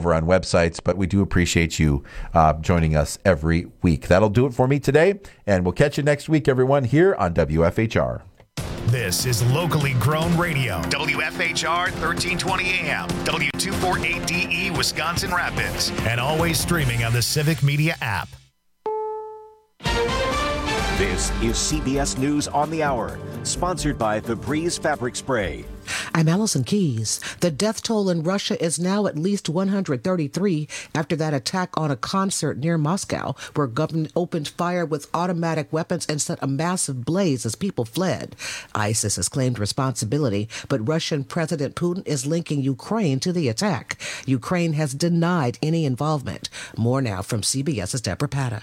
over on websites, but we do appreciate you joining us every week. That'll do it for me today, and we'll catch you next week, everyone, here on WFHR. This is locally grown radio. WFHR 1320 AM, W248DE, Wisconsin Rapids, and always streaming on the Civic Media app. This is CBS News on the Hour, sponsored by Febreze Fabric Spray. I'm Allison Keys. The death toll in Russia is now at least 133 after that attack on a concert near Moscow, where government opened fire with automatic weapons and set a massive blaze as people fled. ISIS has claimed responsibility, but Russian President Putin is linking Ukraine to the attack. Ukraine has denied any involvement. More now from CBS's Deborah Patta.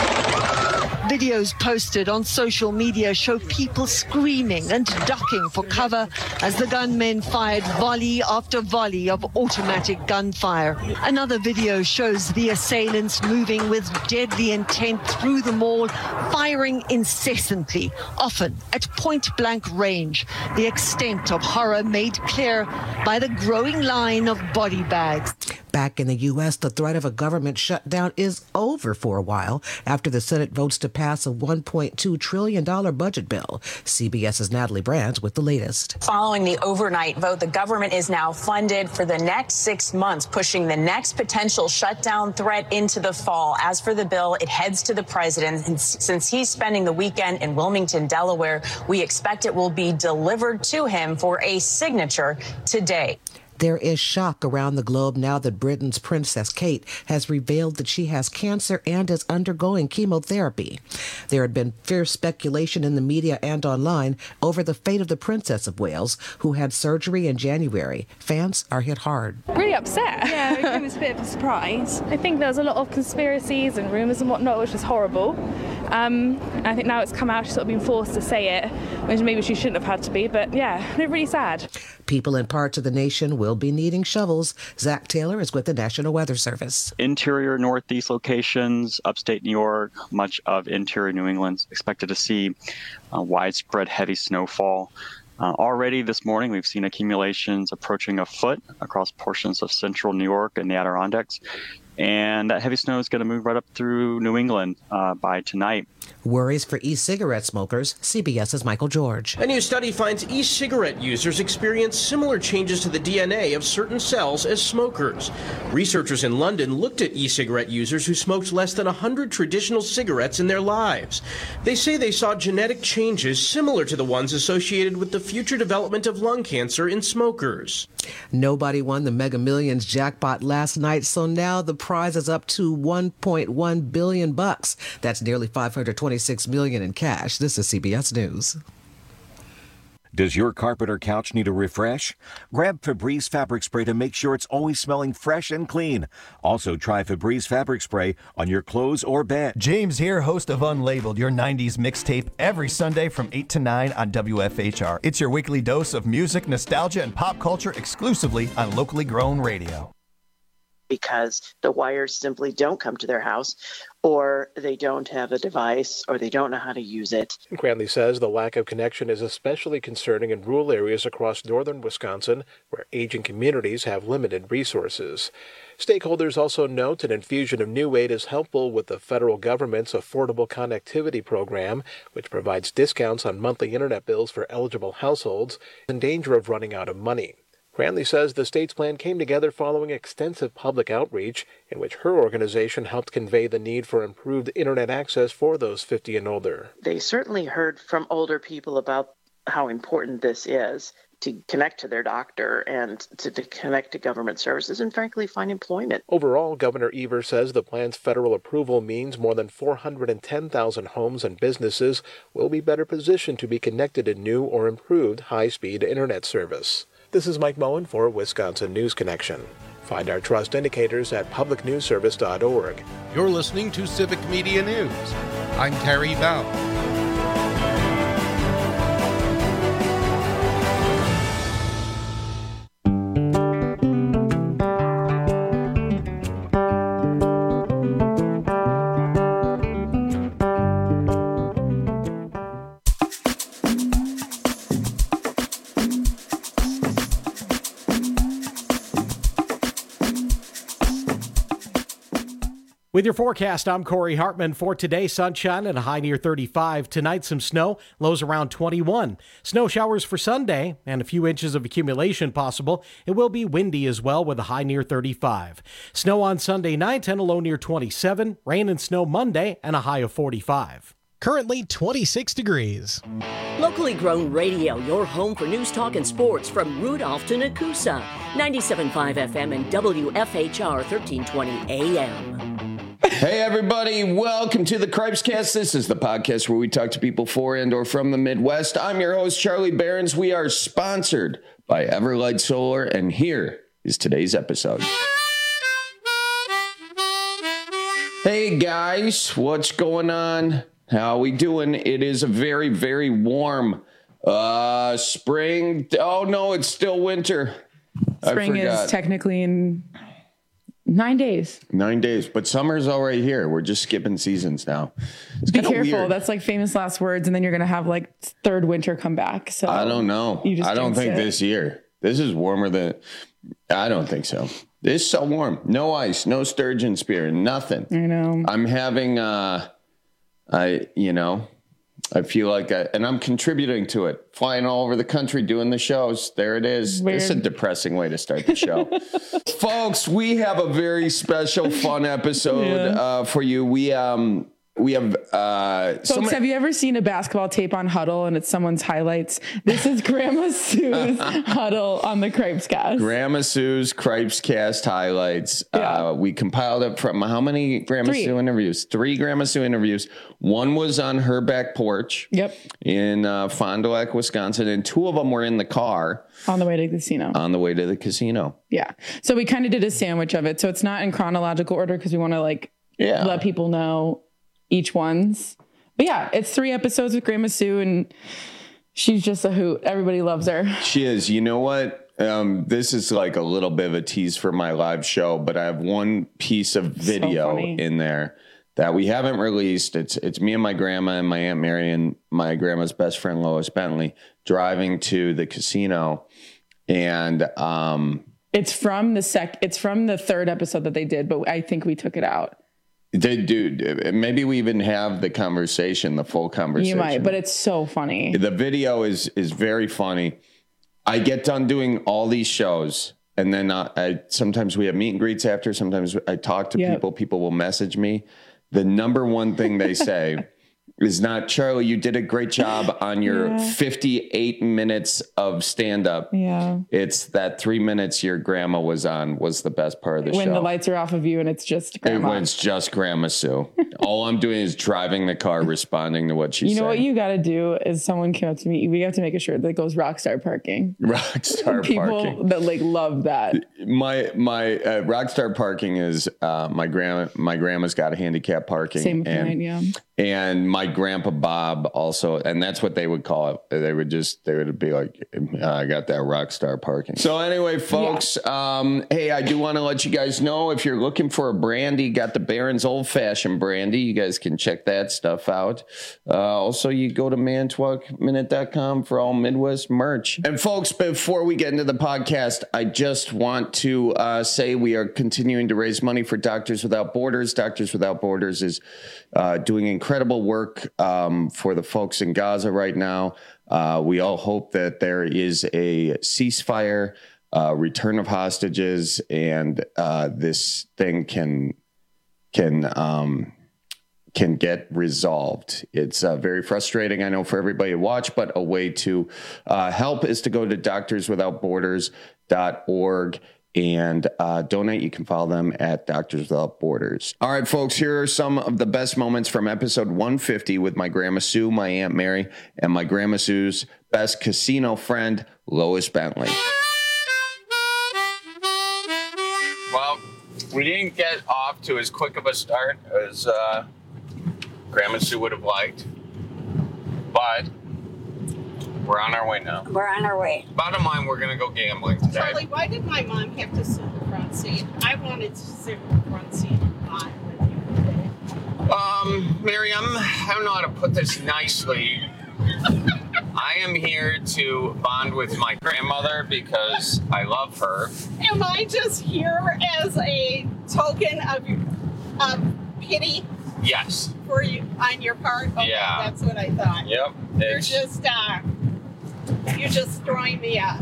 Videos posted on social media show people screaming and ducking for cover as the gunmen fired volley after volley of automatic gunfire. Another video shows the assailants moving with deadly intent through the mall, firing incessantly, often at point-blank range. The extent of horror made clear by the growing line of body bags. Back in the U.S., the threat of a government shutdown is over for a while after the Senate votes to pass a $1.2 trillion budget bill. CBS's Natalie Brandt with the latest. Following the overnight vote, the government is now funded for the next 6 months, pushing the next potential shutdown threat into the fall. As for the bill, it heads to the president. And since he's spending the weekend in Wilmington, Delaware, we expect it will be delivered to him for a signature today. There is shock around the globe now that Britain's Princess Kate has revealed that she has cancer and is undergoing chemotherapy. There had been fierce speculation in the media and online over the fate of the Princess of Wales, who had surgery in January. Fans are hit hard. Really upset. Yeah, it was a bit of a surprise. I think there was a lot of conspiracies and rumours and whatnot, which was horrible. I think now it's come out, she's sort of been forced to say it, which maybe she shouldn't have had to be, but yeah, really sad. People in parts of the nation will be needing shovels. Zach Taylor is with the National Weather Service. Interior Northeast locations, upstate New York, much of interior New England expected to see widespread heavy snowfall. Already this morning, we've seen accumulations approaching a foot across portions of central New York and the Adirondacks. And that heavy snow is going to move right up through New England by tonight. Worries for e-cigarette smokers. CBS's Michael George. A new study finds e-cigarette users experience similar changes to the DNA of certain cells as smokers. Researchers in London looked at e-cigarette users who smoked less than 100 traditional cigarettes in their lives. They say they saw genetic changes similar to the ones associated with the future development of lung cancer in smokers. Nobody won the Mega Millions jackpot last night, so now the prize is up to $1.1 billion. That's nearly $526 million in cash. This is CBS News. Does your carpet or couch need a refresh? Grab Febreze Fabric Spray to make sure it's always smelling fresh and clean. Also, try Febreze Fabric Spray on your clothes or bed. James here, host of Unlabeled, your 90s mixtape, every Sunday from 8 to 9 on WFHR. It's your weekly dose of music, nostalgia, and pop culture exclusively on locally grown radio. Because the wires simply don't come to their house, or they don't have a device, or they don't know how to use it. Cranley says the lack of connection is especially concerning in rural areas across northern Wisconsin, where aging communities have limited resources. Stakeholders also note an infusion of new aid is helpful with the federal government's Affordable Connectivity Program, which provides discounts on monthly internet bills for eligible households in danger of running out of money. Cranley says the state's plan came together following extensive public outreach in which her organization helped convey the need for improved internet access for those 50 and older. They certainly heard from older people about how important this is to connect to their doctor and to connect to government services and, frankly, find employment. Overall, Governor Evers says the plan's federal approval means more than 410,000 homes and businesses will be better positioned to be connected to new or improved high-speed internet service. This is Mike Moen for Wisconsin News Connection. Find our trust indicators at publicnewsservice.org. You're listening to Civic Media News. I'm Terry Bell. With your forecast, I'm Corey Hartman. For today, sunshine and a high near 35. Tonight, some snow, lows around 21. Snow showers for Sunday and a few inches of accumulation possible. It will be windy as well with a high near 35. Snow on Sunday night and a low near 27. Rain and snow Monday and a high of 45. Currently 26 degrees. Locally grown radio, your home for news, talk, and sports from Rudolph to Nakusa. 97.5 FM and WFHR 1320 AM. Hey everybody, welcome to the Cripescast. This is the podcast where we talk to people for and or from the Midwest. I'm your host, Charlie Behrens. We are sponsored by Everlight Solar, and here is today's episode. Hey guys, what's going on? How we doing? It is a very, very warm spring. Oh no, it's still winter. Spring is technically in 9 days. 9 days, but summer's already here. We're just skipping seasons now. It's Be careful. weird. That's like famous last words, and then you're going to have like third winter come back. So I don't know. I don't think this year. This is warmer than... I don't think so. This is so warm. No ice, no sturgeon spear, nothing. I know. I'm having... I feel like and I'm contributing to it. Flying all over the country doing the shows. There it is. Weird. It's a depressing way to start the show. Folks, we have a very special, fun episode for you. We have... Folks, have you ever seen a basketball tape on Huddle and it's someone's highlights? This is Grandma Sue's Huddle on the Cripescast. Grandma Sue's Cripescast highlights. Yeah. We compiled it from how many Grandma Sue interviews? 3 Grandma Sue interviews. One was on her back porch. Yep. In Fond du Lac, Wisconsin, and 2 of them were in the car. On the way to the casino. On the way to the casino. Yeah. So we kind of did a sandwich of it. So it's not in chronological order because we want to let people know each one's. But yeah, it's 3 episodes with Grandma Sue, and she's just a hoot. Everybody loves her. She is. You know what? This is like a little bit of a tease for my live show, but I have one piece of video in there that we haven't released. It's me and my grandma and my Aunt Mary and my grandma's best friend Lois Bentley driving to the casino, and it's from the 3rd episode that they did, but I think we took it out. Dude, maybe we even have the full conversation. You might, but it's so funny. The video is very funny. I get done doing all these shows, and then sometimes we have meet and greets after. Sometimes I talk to people. People will message me. The number one thing they say is not, Charlie, you did a great job on your 58 minutes of stand-up. Yeah. It's that 3 minutes your grandma was on was the best part of the show. When the lights are off of you and it's just grandma. When it's just Grandma Sue. All I'm doing is driving the car, responding to what she's saying. You know what you got to do is someone came up to me. We have to make a shirt that goes Rockstar Parking. Rockstar People Parking. that love that. My Rockstar Parking is my grandma's got a handicap parking. Same with mine, yeah. And my grandpa Bob also, and that's what they would call it. They would be like, I got that Rockstar Parking. So anyway, folks, hey, I do want to let you guys know if you're looking for a brandy, got the Barron's Old Fashioned brandy. You guys can check that stuff out. Also, you go to manitowocminute.com for all Midwest merch. And folks, before we get into the podcast, I just want to say we are continuing to raise money for Doctors Without Borders. Doctors Without Borders is doing incredible work for the folks in Gaza right now. We all hope that there is a ceasefire, return of hostages, and this thing can get resolved. It's very frustrating, I know, for everybody to watch, but a way to help is to go to doctorswithoutborders.org and donate. You can follow them at Doctors Without Borders. All right, folks, here are some of the best moments from episode 150 with my Grandma Sue, my Aunt Mary, and my Grandma Sue's best casino friend, Lois Bentley. Well, we didn't get off to as quick of a start as Grandma Sue would have liked, but we're on our way now. We're on our way. Bottom line, we're going to go gambling today. Charlie, why did my mom have to sit in the front seat? I wanted to sit in the front seat and bond with you today. Mary, I don't know how to put this nicely. I am here to bond with my grandmother because I love her. Am I just here as a token of pity Yes. for you on your part? Okay, Yeah. That's what I thought. Yep. You're just throwing me a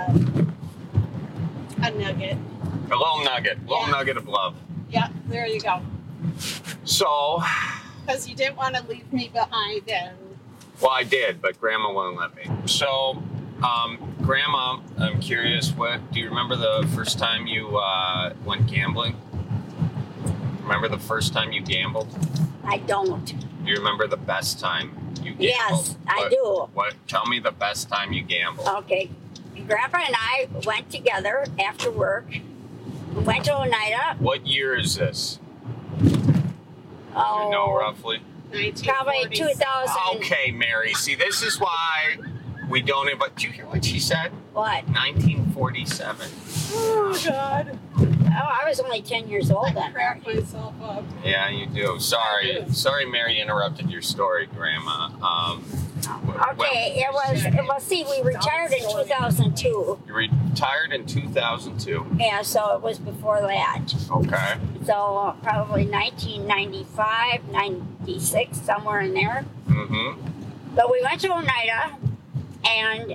nugget. A little nugget. Nugget of love. Yeah, there you go. So. Because you didn't want to leave me behind and. Well, I did, but Grandma wouldn't let me. So, Grandma, I'm curious, do you remember the first time you went gambling? Remember the first time you gambled? I don't. Do you remember the best time you gambled? Yes, I do. Tell me the best time you gambled. Okay. Grandpa and I went together after work. We went to Oneida. What year is this? Oh. You know roughly? Probably 2000. Okay, Mary. See, this is why we don't invite. Did you hear what she said? What? 1947. Oh, God. Oh, I was only 10 years old then. I cracked myself up. Yeah, you do. Sorry, Mary interrupted your story, Grandma. Okay, it was, see, we retired in 2002. You retired in 2002? Yeah, so it was before that. Okay. So probably 1995, 96, somewhere in there. Mm-hmm. But we went to Oneida, and,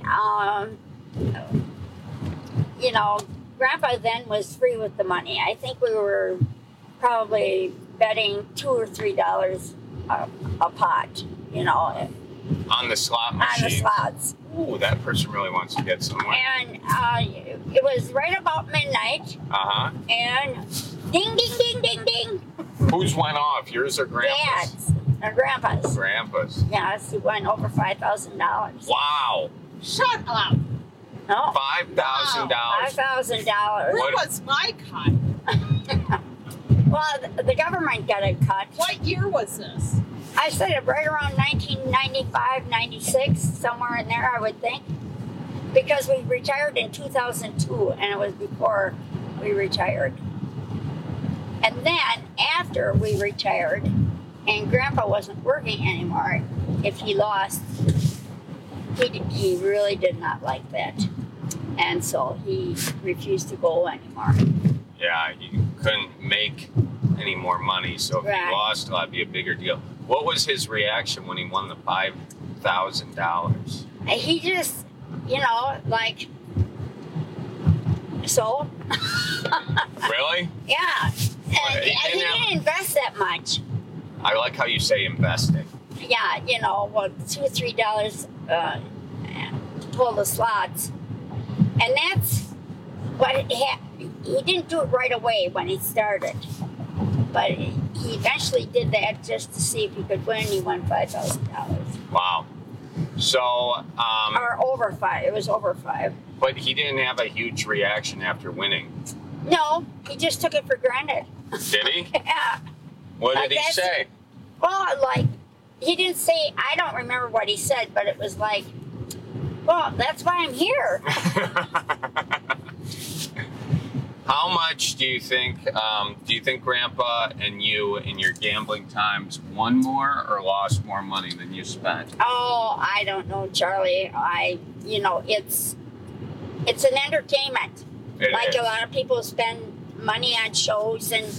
Grandpa then was free with the money. I think we were probably betting $2 or $3 a pot, On the slot machine? On the slots. Ooh, that person really wants to get somewhere. And it was right about midnight. Uh-huh. And ding, ding, ding, ding, ding. Whose went off, yours or Grandpa's? Dad's. Or Grandpa's. Grandpa's. Yes, he went over $5,000. Wow. Shut up. No. $5,000. $5,000. Where was my cut? Well, the government got a cut. What year was this? I said it right around 1995, 96, somewhere in there, I would think. Because we retired in 2002, and it was before we retired. And then, after we retired, and Grandpa wasn't working anymore, if he lost, he really did not like that. And so he refused to go anymore. Yeah, he couldn't make any more money, so if he lost, that'd be a bigger deal. What was his reaction when he won the $5,000? He just, so. Really? Yeah. And he didn't invest that much. I like how you say investing. Yeah, $2 or $3 pull the slots. And that's what he didn't do it right away when he started. But he eventually did that just to see if he could win. He won $5,000. Wow. So, or over 5. It was over 5. But he didn't have a huge reaction after winning. No, he just took it for granted. Did he? Yeah. What did he say? Well, he didn't say, I don't remember what he said, but it was like, well, that's why I'm here. How much do you think Grandpa and you in your gambling times won more or lost more money than you spent? Oh, I don't know, Charlie. It's an entertainment. It is. A lot of people spend money on shows and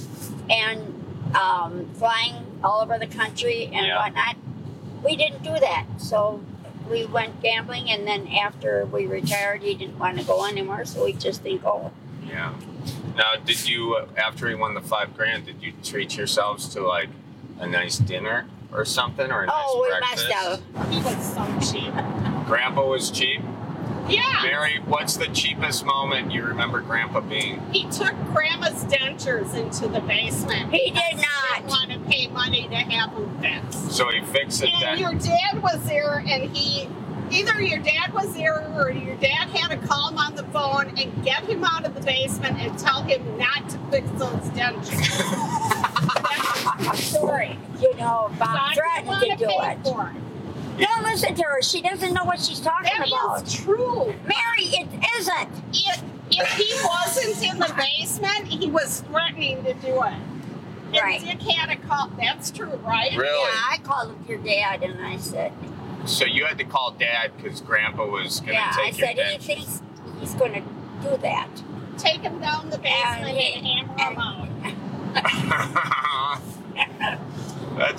flying all over the country and whatnot. We didn't do that. So we went gambling, and then after we retired, he didn't want to go anymore, so we just didn't go. Yeah. Now, did you, after he won the $5,000, did you treat yourselves to a nice dinner or something, or a nice breakfast? We must have. He was so cheap. Grandpa was cheap? Yeah. Mary, what's the cheapest moment you remember Grandpa being? He took Grandma's dentures into the basement. He did not. He didn't want to pay money to have them fixed. So he fixed it then? And your dad was there, and either your dad was there or your dad had to call him on the phone and get him out of the basement and tell him not to fix those dentures. That's the story. Bob threatened to do it. Don't listen to her. She doesn't know what she's talking about. That is true. Mary, it isn't. If he wasn't in the basement, he was threatening to do it. Right. And Dick had to call. That's true, right? Really? Yeah, I called your dad and I said. So you had to call Dad because Grandpa was going to take your dad. Yeah, I said he thinks he's going to do that. Take him down the basement and hammer him out.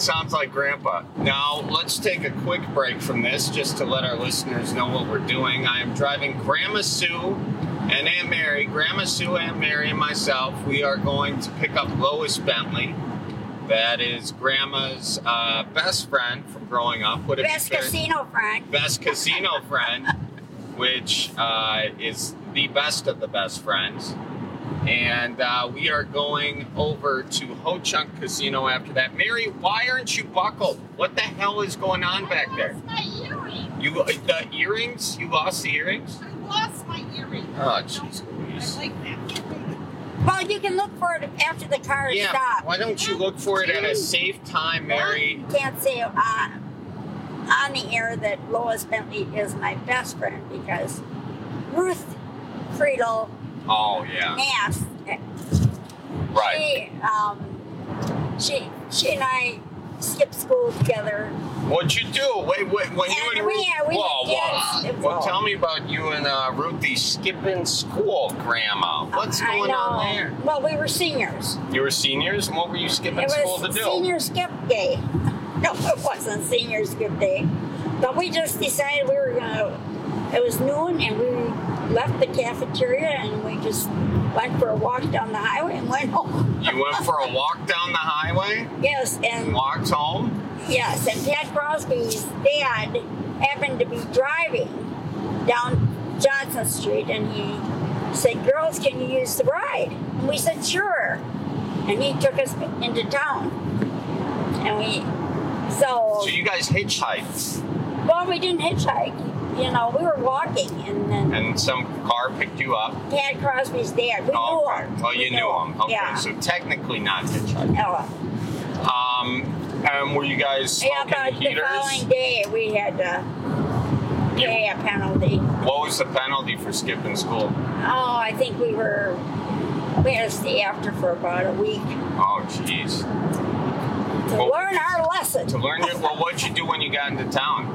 sounds like Grandpa. Now, let's take a quick break from this just to let our listeners know what we're doing. I am driving Grandma Sue and Aunt Mary. Grandma Sue, Aunt Mary, and myself. We are going to pick up Lois Bentley. That is Grandma's best friend from growing up. Best casino friend. Best casino friend, which is the best of the best friends. And we are going over to Ho Chunk Casino after that. Mary, why aren't you buckled? What the hell is going on back there? My earring. The earrings? You lost the earrings? I lost my earring. Oh, jeez Louise. I like that. Well, you can look for it after the car stops. Why don't you look for it at a safe time, Mary? I can't say on the air that Lois Bentley is my best friend because Ruth Friedel asked. Right. She and I skipped school together. What'd you do? When you and Ruth... Well, tell me about you and Ruthie skipping school, Grandma. What's going on there? Well, we were seniors. You were seniors? And what were you skipping school to do? It was senior skip day. No, it wasn't senior skip day. But we just decided we were going to... It was noon, and we left the cafeteria, and we just went for a walk down the highway and went home. You went for a walk down the highway? Yes, and... Walked home? Yes, and Pat Crosby's dad happened to be driving down Johnson Street, and he said, "Girls, can you use the ride?" And we said, "Sure." And he took us into town. And So you guys hitchhiked? Well, we didn't hitchhike. You know, we were walking, and then... And some car picked you up? Pat Crosby's dad. We knew him. Oh, you knew him. Okay, yeah. So technically not hitchhiking. Were you guys smoking but heaters? The following day, we had to pay a penalty. What was the penalty for skipping school? Oh, I think we had to stay after for about a week. Oh, jeez. To learn our lesson. Well, what'd you do when you got into town?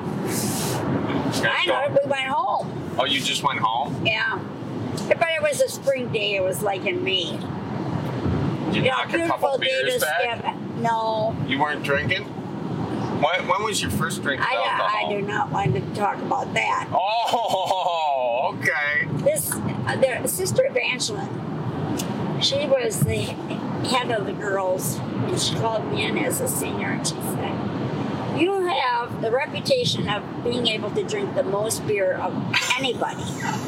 We went home. Oh, you just went home? Yeah. But it was a spring day. It was like in May. Did you knock a couple beers back? No. You weren't drinking? When was your first drink of alcohol? I do not want to talk about that. Oh, okay. Their sister Evangeline, she was the head of the girls, and she called me in as a senior, and she said, "You have the reputation of being able to drink the most beer of anybody."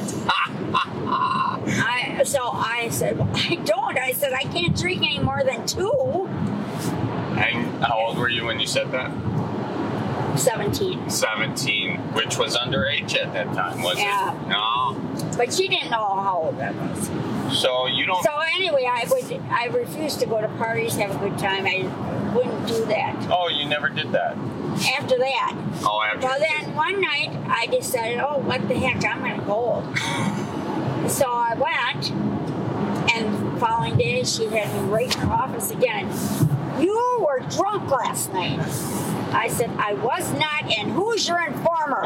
So I said, "Well, I don't." I said, "I can't drink any more than 2. And how old were you when you said that? 17. 17, which was underage at that time, was it? No. But she didn't know how old I was. So you don't... So anyway, I refused to go to parties, have a good time. I wouldn't do that. Oh, you never did that? After that. Oh, after Well, then one night I decided, oh, what the heck, I'm going to go. So I went, and the following day she had me right in her office again. "You were drunk last night." I said, "I was not, and who's your informer?"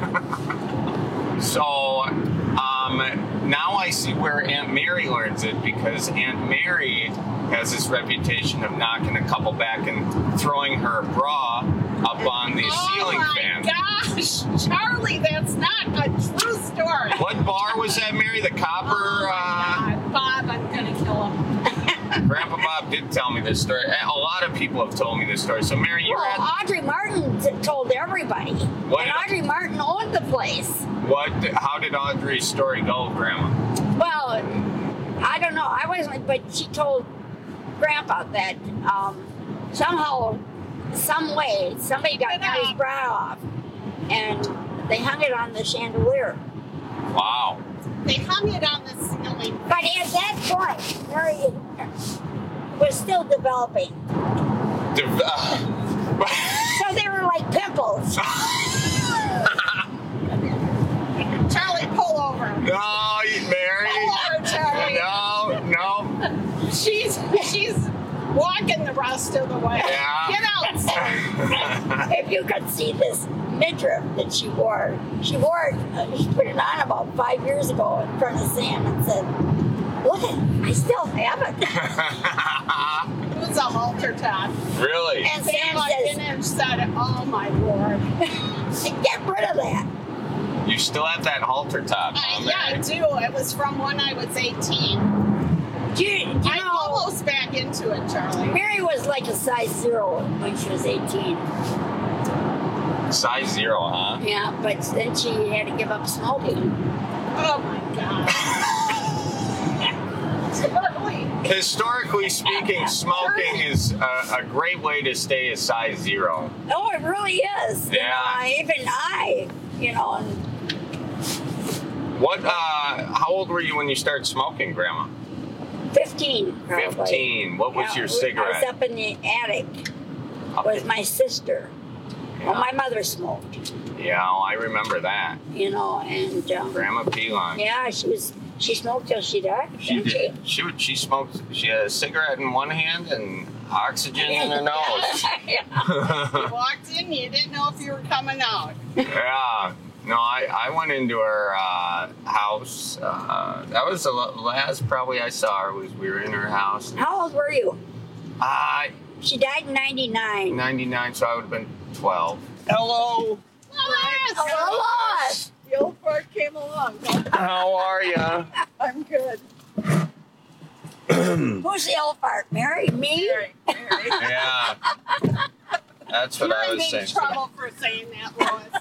So, now I see where Aunt Mary learns it, because Aunt Mary has this reputation of knocking a couple back and throwing her bra up on the ceiling fan. Oh my gosh, Charlie, that's not a true story. What bar was that, Mary? The Copper? Bob, I'm gonna kill him. Grandpa Bob did tell me this story. A lot of people have told me this story. So, Mary, Audrey Martin told everybody. Audrey Martin owned the place. How did Audrey's story go, Grandma? Well, I don't know. I wasn't, but she told Grandpa that somehow, some way, somebody got Mary's bra off, and they hung it on the chandelier. Wow. They hung it on the ceiling. But at that point, Mary was still developing. So they were like pimples. Charlie, pull over. No, Mary. Pull over, Charlie. No. She's walking the rest of the way. Yeah. Get out. If you could see this midriff that she wore. She put it on about 5 years ago in front of Sam and said, "Look, I still have it." It was a halter top. Really? And Sam says, said, oh my Lord. Get rid of that. You still have that halter top, huh, Yeah, I Mary? do. It was from when I was 18. I'm almost back into it, Charlie. Mary was like a size 0 when she was 18. Size 0, huh? Yeah, but then she had to give up smoking. Oh my God. Historically speaking, smoking is a great way to stay a size 0. Oh, it really is. Yeah. Even I, What? How old were you when you started smoking, Grandma? 15, probably. 15. What was your I cigarette? was up in the attic with my sister. Well, my mother smoked, Yeah, I remember that. and Grandma Pilon. yeah, she smoked till she died. She did. She smoked. She had a cigarette in one hand and oxygen in her nose. You walked in, you didn't know if you were coming out. Yeah. No, I went into her house. That was the last probably I saw her. We were in her house. How old were you? She died in 99. 99, so I would have been 12. Hello. Hello, Lois. The old part came along. How are ya? I'm good. Who's the old part? Mary? Me? Mary. Yeah. That's what I was saying. You're in big trouble for saying that,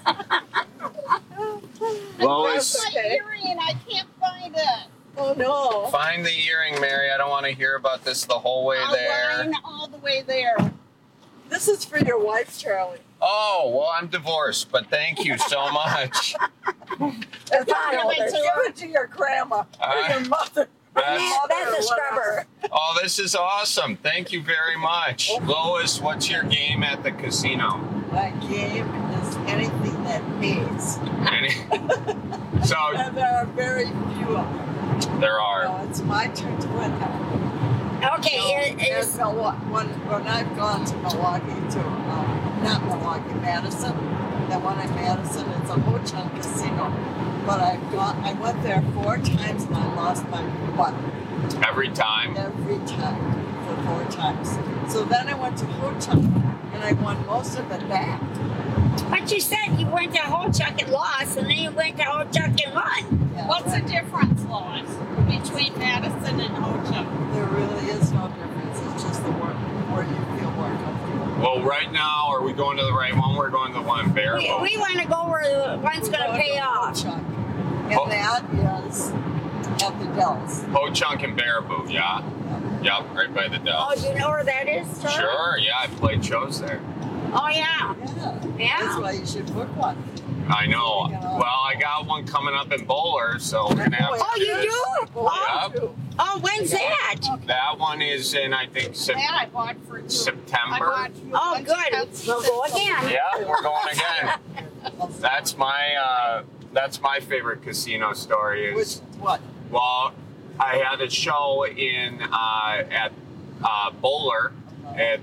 Lois. Lois. That's my earring. I can't find it. Oh, no. Find the earring, Mary. I don't want to hear about this the whole way there. Line all the way there. This is for your wife, Charlie. Oh, well, I'm divorced, but thank you so much. Give it to your grandma or your mother. That's a scrubber. Oh, this is awesome. Thank you very much. Lois, what's your game at the casino? My game is anything that pays. So And there are very few of them. there are. So it's my turn to win now. Okay, when I've gone to Milwaukee not Milwaukee, Madison, the one in Madison, it's a Ho-Chunk casino. But I went there 4 times and I lost my butt. Every time? Every time, for 4 times. So then I went to Ho-Chunk and I won most of it back. But you said you went to Ho-Chunk and lost, and then you went to Ho-Chunk and won. Yeah. What's the difference, Lois, between Madison and Ho-Chunk? There really is no difference. It's just the where you feel more comfortable. Well, right now, are we going to the right one? We're going to the one in Baraboo. We want to go where the one's going to pay off. And that is at the Dells. Ho-Chunk and Baraboo, yeah. Yep, right by the Oh, Dells. do you know where that is, Charlie? Sure, yeah, I played shows there. Oh, yeah. Yeah. That's why you should book one. I know. Well, I got one coming up in Bowler, so we're gonna have. Oh, you do? Yep. Oh, when's that? That one is in, I think, That I bought for you. September. Oh, good. We'll go again. Yeah, we're going again. That's my favorite casino story. Is what? Well, I had a show in at Bowler at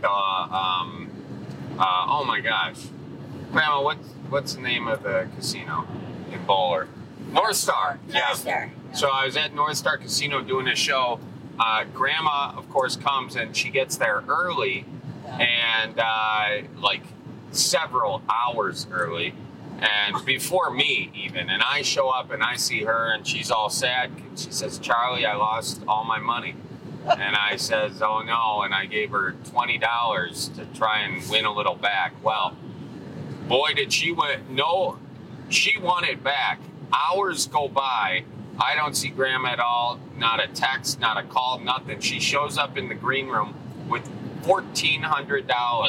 oh my gosh, Grandma, what's the name of the casino in Bowler? North Star. North Star. So I was at North Star Casino doing a show. Grandma, of course, comes and she gets there early, and like several hours early, and before me even. And I show up and I see her, and she's all sad. She says, "Charlie, I lost all my money." And I says, "Oh no," and I gave her $20 to try and win a little back. Well, boy, did she win. No, she won it back. Hours go by. I don't see Grandma at all. Not a text, not a call, nothing. She shows up in the green room with $1,400.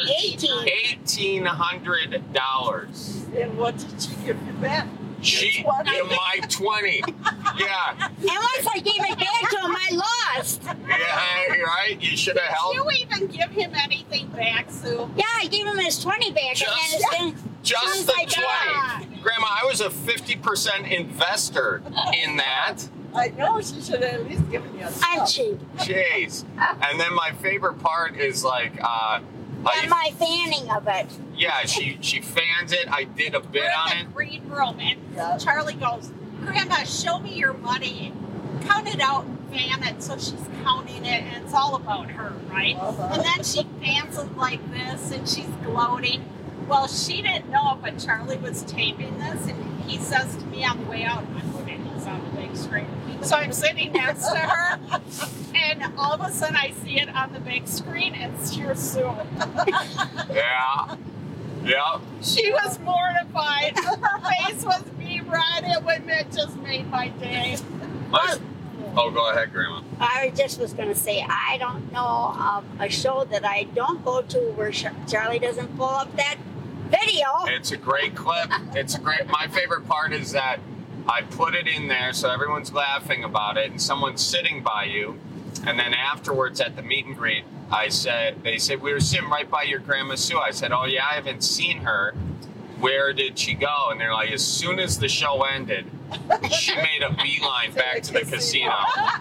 $1,800. And what did she give you back? She, my 20. Yeah. And once I gave it back to him, I lost. Yeah, right? You should have helped. Did you even give him anything back, Sue? Yeah, I gave him his 20 back. Just the 20. Grandma, I was a 50% investor in that. I know, she should have at least given you a stuff. I'm cheap. Jeez. And then my favorite part is like... and my fanning of it. Yeah, she fans it. I did a bit on it. Green room, and Charlie goes, "Grandma, show me your money. Count it out and fan it." So she's counting it, and it's all about her, right? And then she fans it like this, and she's gloating. Well, she didn't know, but Charlie was taping this, and he says to me on the way out, I'm putting this on the big screen. So I'm sitting next to her, and all of a sudden I see it on the big screen, and it's your Sue. Yeah. Yeah. She was mortified. Her face was being red. It just made my day. Oh, go ahead, Grandma. I just was going to say, I don't know of a show that I don't go to where Charlie doesn't pull up that video. It's a great clip. My favorite part is that I put it in there so everyone's laughing about it, and someone's sitting by you, and then afterwards at the meet and greet, they said, we were sitting right by your Grandma Sue. I said, oh yeah, I haven't seen her. Where did she go? And they're like, as soon as the show ended, she made a beeline back to the casino.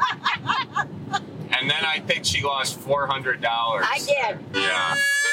And then I think she lost $400. I did. Yeah.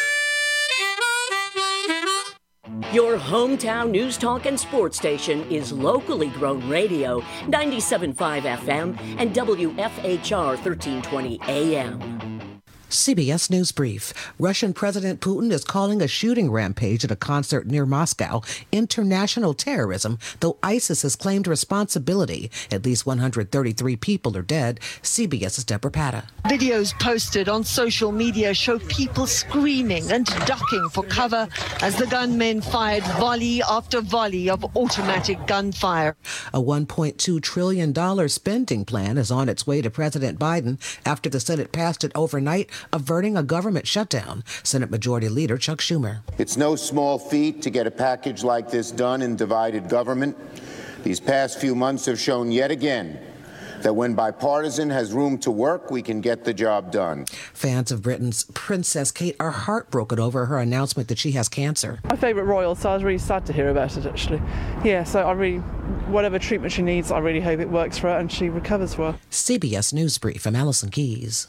Your hometown news, talk, and sports station is locally grown radio, 97.5 FM and WFHR 1320 AM. CBS News Brief. Russian President Putin is calling a shooting rampage at a concert near Moscow international terrorism, though ISIS has claimed responsibility. At least 133 people are dead. CBS's Deborah Patta. Videos posted on social media show people screaming and ducking for cover as the gunmen fired volley after volley of automatic gunfire. A $1.2 trillion spending plan is on its way to President Biden after the Senate passed it overnight, averting a government shutdown. Senate Majority Leader Chuck Schumer. It's no small feat to get a package like this done in divided government. These past few months have shown yet again that when bipartisan has room to work, we can get the job done. Fans of Britain's Princess Kate are heartbroken over her announcement that she has cancer. My favourite royal, so I was really sad to hear about it, actually. Yeah, so whatever treatment she needs, I really hope it works for her and she recovers well. CBS News Brief. I'm Allison Keys.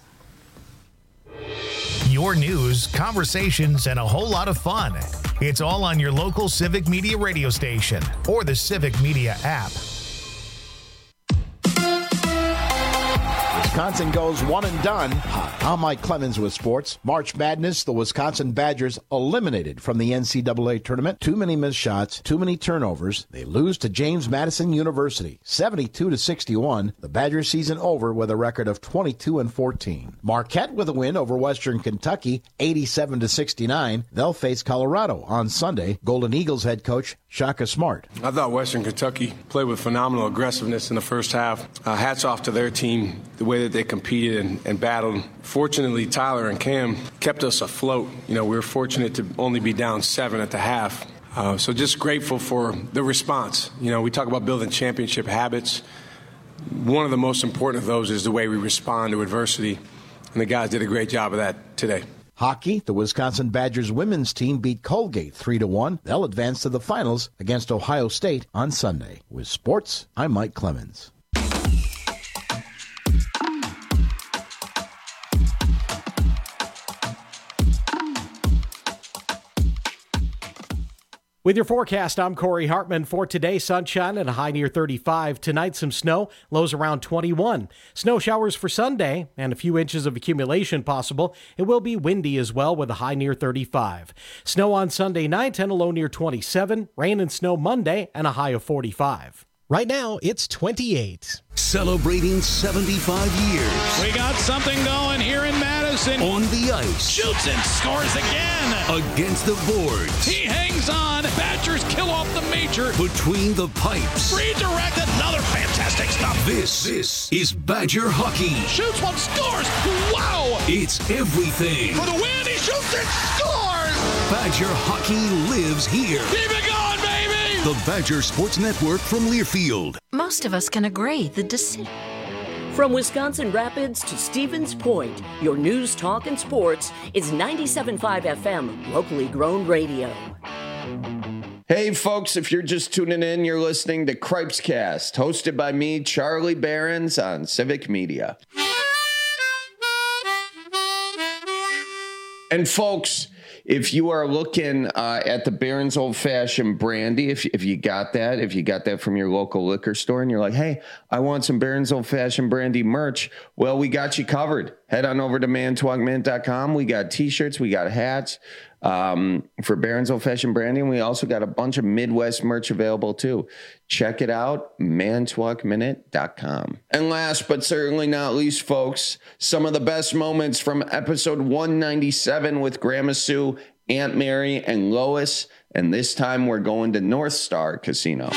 Your news, conversations, and a whole lot of fun. It's all on your local Civic Media radio station or the Civic Media app. Wisconsin goes one and done. I'm Mike Clemens with sports. March Madness, the Wisconsin Badgers eliminated from the NCAA tournament. Too many missed shots, too many turnovers. They lose to James Madison University, 72-61. The Badgers season over with a record of 22-14. Marquette with a win over Western Kentucky, 87-69. They'll face Colorado on Sunday. Golden Eagles head coach Shaka Smart. I thought Western Kentucky played with phenomenal aggressiveness in the first half. Hats off to their team, the way that they competed and battled. Fortunately, Tyler and Cam kept us afloat. We were fortunate to only be down 7 at the half. So just grateful for the response. We talk about building championship habits. One of the most important of those is the way we respond to adversity. And the guys did a great job of that today. Hockey, the Wisconsin Badgers women's team beat Colgate 3-1. They'll advance to the finals against Ohio State on Sunday. With sports, I'm Mike Clemens. With your forecast, I'm Corey Hartman. For today, sunshine and a high near 35. Tonight, some snow, lows around 21. Snow showers for Sunday and a few inches of accumulation possible. It will be windy as well with a high near 35. Snow on Sunday night and a low near 27. Rain and snow Monday and a high of 45. Right now, it's 28. Celebrating 75 years. We got something going here in Madison. On the ice. Shoots and scores again. Against the boards. He hangs on. Badgers kill off the major. Between the pipes. Redirect, another fantastic stop. This is Badger hockey. Shoots one, scores. Wow. It's everything. For the win, he shoots and scores. Badger hockey lives here. Keep it going, baby. The Badger Sports Network from Learfield. Most of us can agree the decision. From Wisconsin Rapids to Stevens Point, your news, talk, and sports is 97.5 FM, locally grown radio. Hey, folks, if you're just tuning in, you're listening to Cripescast, hosted by me, Charlie Behrens, on Civic Media. And, folks, if you are looking at the Behrens Old Fashioned Brandy, if you got that from your local liquor store and you're like, hey, I want some Behrens Old Fashioned Brandy merch, well, we got you covered. head on over to mantougmint.com. We got T-shirts, we got hats for Barron's Old Fashioned Branding. We also got a bunch of Midwest merch available too. Check it out, mantougminute.com. And last but certainly not least, folks, some of the best moments from episode 197 with Grandma Sue, Aunt Mary, and Lois. And this time we're going to North Star Casino.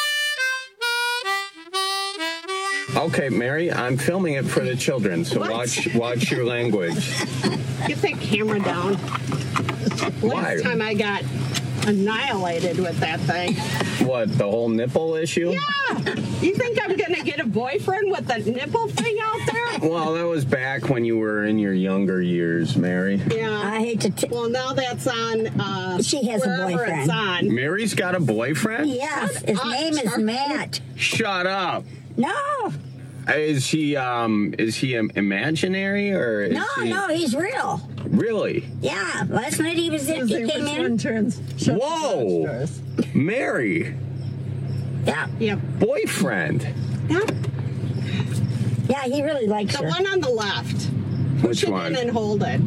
Okay, Mary, I'm filming it for the children, so watch your language. Get that camera down. Why? Last time I got annihilated with that thing. What, the whole nipple issue? Yeah! You think I'm gonna get a boyfriend with a nipple thing out there? Well, that was back when you were in your younger years, Mary. Yeah. I hate to well, now that's on, she has a boyfriend. It's on. Mary's got a boyfriend? Yes, his name is Matt. Shut up. No. Is he imaginary or is No, he's real. Really? Yeah. Last night he was in. He came in. Whoa, Mary. Yeah. Yep. Boyfriend. Yeah. Yeah, he really likes the her. one on the left. Which Push it one? in and hold it.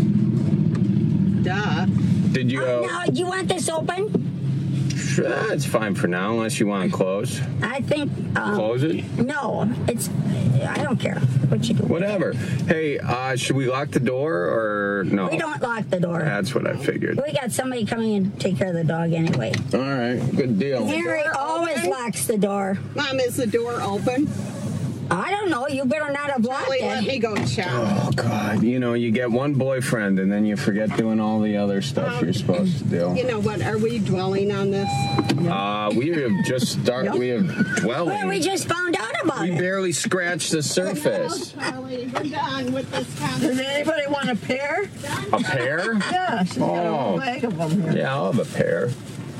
Duh. Did you? Now, do you want this open? Sure, it's fine for now, unless you want to close. I think. Close it? No, it's. I don't care what you do. Whatever. Hey, should we lock the door or no? We don't lock the door. That's what I figured. We got somebody coming in to take care of the dog anyway. All right, good deal. Harry always locks the door. Mom, is the door open? I don't know. You better not have locked it. Let me go check. Oh, God. You know, you get one boyfriend and then you forget doing all the other stuff you're supposed to do. You know what? Are we dwelling on this? We have just started. We have dwelling. Well, we just found out about it. We barely scratched the surface. Charlie, we're done with this conversation. Does anybody want a pear? A pear? Yeah, she's got a whole bag of them here. Yeah, I'll have a pear.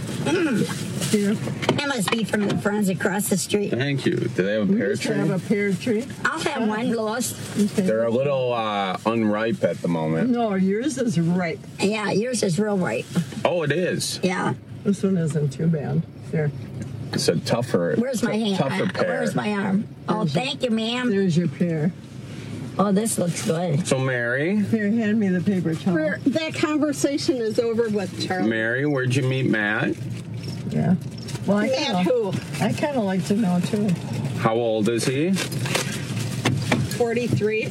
That must be from the friends across the street. Thank you. Do they have a pear tree? Have a pear tree? I'll have one, Lois. Okay. They're a little unripe at the moment. No, yours is ripe. Yeah, yours is real ripe. Oh, it is? Yeah. This one isn't too bad. Here. It's a tougher. Where's my hand? Tougher pear. Where's my arm? Oh, thank you, ma'am. There's your pear. Oh, this looks good. So, Mary. Here, hand me the paper towel. That conversation is over with Charlie. Mary, where'd you meet Matt? Yeah. Well, I Matt who? I kind of like to know, too. How old is he? 43.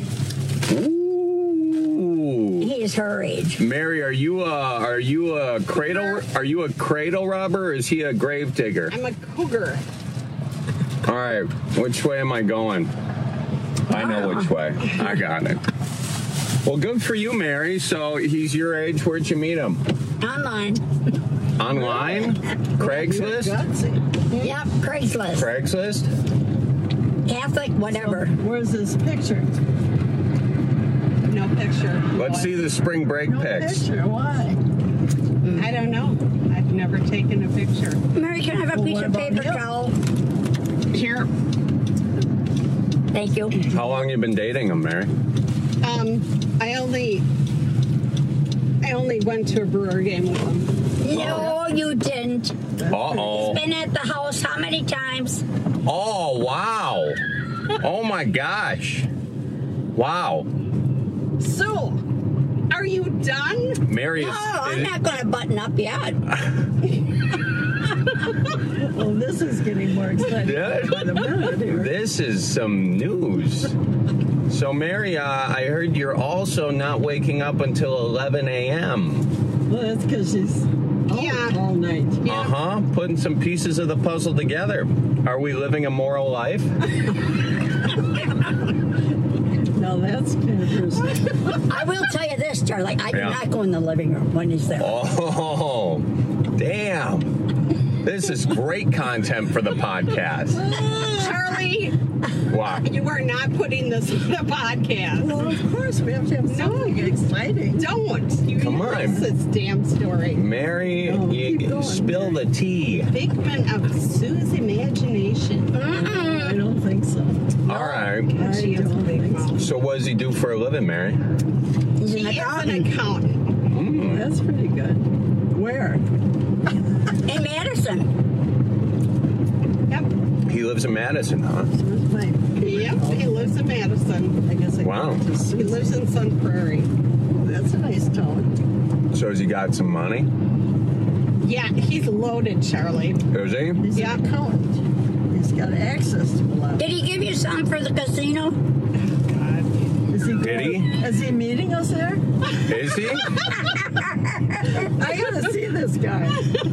Ooh. He's her age. Mary, are you a cradle robber or is he a grave digger? I'm a cougar. All right, which way am I going? I know which way. I got it. Well, good for you, Mary. So he's your age. Where'd you meet him? Online. Online? Craigslist? Yep, Craigslist. Craigslist? Catholic, whatever. So, where's this picture? No picture. Let's see the spring break pics. Picture, why? I don't know. I've never taken a picture. Mary, can I have a piece of paper towel? Here. Thank you. How long you been dating him, Mary? I only went to a Brewer game with him. No, you didn't. Uh-oh. He's been at the house how many times? Oh, wow. Oh, my gosh. Wow. So, are you done? Mary is... No, I'm not going to button up yet. Well, this is getting more exciting by the minute here. This is some news. So, Mary, I heard you're also not waking up until 11 a.m. Well, that's because she's all night. Yeah. Uh-huh. Putting some pieces of the puzzle together. Are we living a moral life? No, that's kind of personal. I will tell you this, Charlie. I do not go in the living room when he's there. Oh, damn. This is great content for the podcast. Charlie, What? you are not putting this in the podcast. Well, of course, we have to have something exciting. Don't. You Come on. erase this damn story. Mary, you spill the tea. Figment of Sue's imagination. I don't think so. All right. She is a big mouth. So what does he do for a living, Mary? He's He an is an accountant. accountant. That's pretty good. Where? In Madison. Yep. He lives in Madison, huh? Yep, he lives in Madison. I guess Wow. He lives in Sun Prairie. That's a nice town. So has he got some money? Yeah, he's loaded, Charlie. Is he? He's Yeah. an accountant. He's got access to a lot. Did he give you some for the casino? Did he? Is he meeting us there? Is he? I gotta see this guy.